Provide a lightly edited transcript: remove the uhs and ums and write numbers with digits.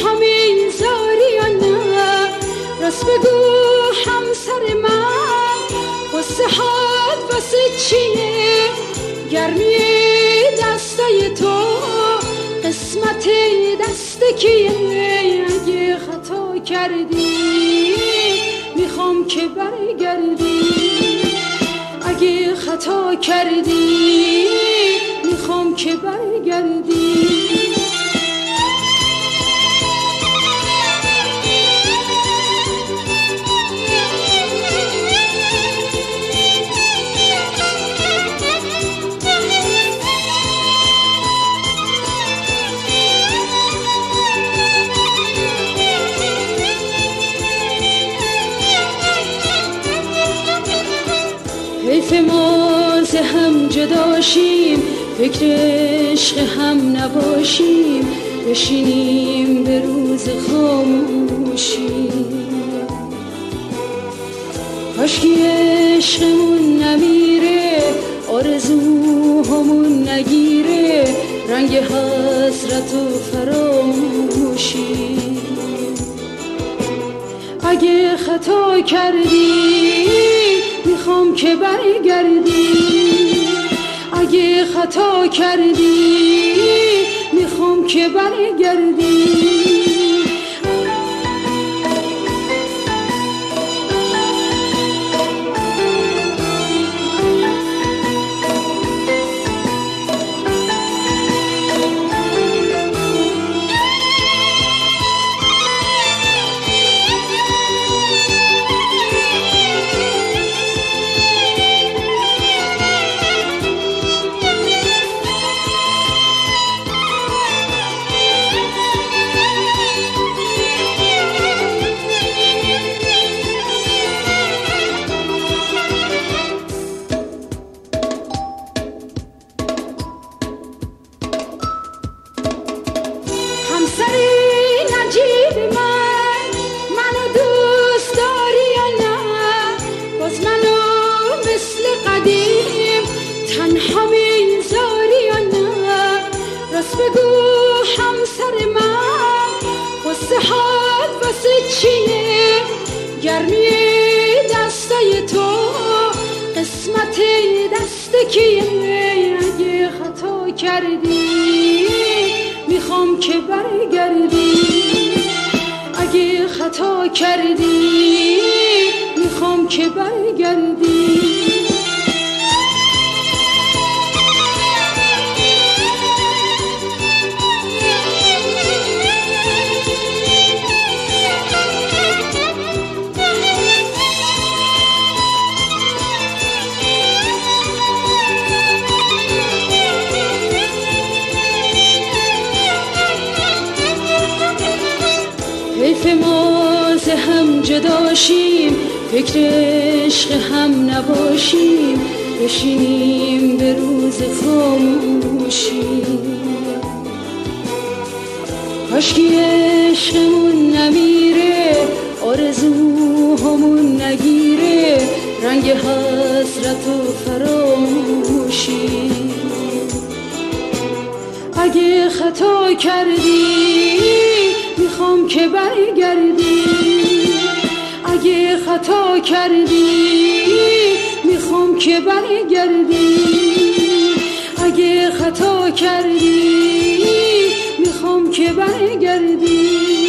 تنها میذاری یا نه؟ راست بگو همسر من، واسه حد واسه چیه گرمی دستای تو؟ قسمت دست کیه؟ اگه خطا کردی میخوام که برگردی، اگه خطا کردی میخوام که برگردی. حیف ما ز هم جداشیم، فکر عشق هم نباشیم، بشینیم به روز خاموشی. کاشکی عشقمون نمیره، آرزوهامون نگیره رنگ حسرت و فراموشی. اگه خطا کردی میخوام که برگردی، اگه خطا کردی میخوام که برگردی. همسری نجیب منو دوست داری یا نه؟ باز منو مثل قدیم تنها میذاری یا نه؟ راست بگو همسر من، واسه حد واسه چیه گرمی دستای تو؟ قسمت دست کیه؟ اگه خطا کردی میخوام که برگردی، اگه خطا کردی میخوام که برگردی. حیف ما ز هم جداشیم، فکر عشق هم نباشیم، بشینیم به روز خاموشی. کاشکی عشقمون نمیره، آرزوهامون نگیره رنگ حسرت و فراموشی. اگه خطا کردی میخوام که برگردی، اگه خطا کردی میخوام که برگردی، اگه خطا کردی میخوام که برگردی.